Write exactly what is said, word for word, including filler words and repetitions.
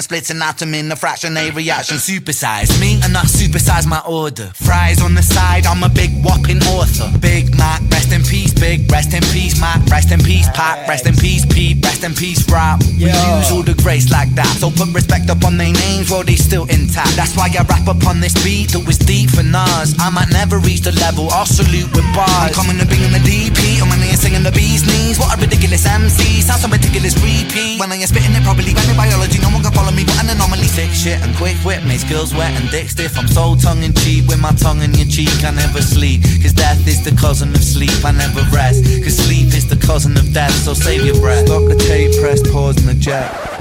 splits an atom in a fraction, a reaction. Supersize me and I supersize my order. Fries on the side, I'm a big whopping author. Big Mac, rest in peace, big, rest in peace, Mac, rest in peace, Pac, rest in peace, Pete, rest in peace, rap. We lose all the grace like that, so put respect up on their names while they still intact. That's why I rap upon this beat that was deep for Nas. I might never reach the level, I'll salute with bars. I'm coming to bring in the D P, I'm in here singing the bee's knees. What a ridiculous M C, sounds so ridiculous repeat. When I ain't spitting it properly, when in biology, no one can follow me, but an anomaly. Thick shit and quick wit makes girls wet and dick stiff. I'm so tongue in cheek with my tongue in your cheek. I never sleep, cause death is the cousin of sleep. I never rest, cause sleep is the cousin of death, so save your breath. Stop the tape, press pause and eject.